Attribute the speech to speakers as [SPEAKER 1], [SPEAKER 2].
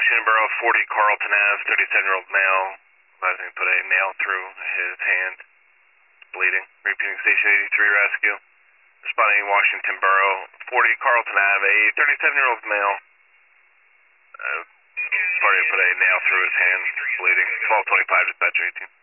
[SPEAKER 1] Washington Borough, 40 Carlton Ave, 37-year-old male. Advising put a nail through his hand. Bleeding. Repeating station 83 rescue. Responding Washington Borough, 40 Carlton Ave, a 37-year-old male. Party put a nail through his hand. Bleeding. 1225 dispatcher 18.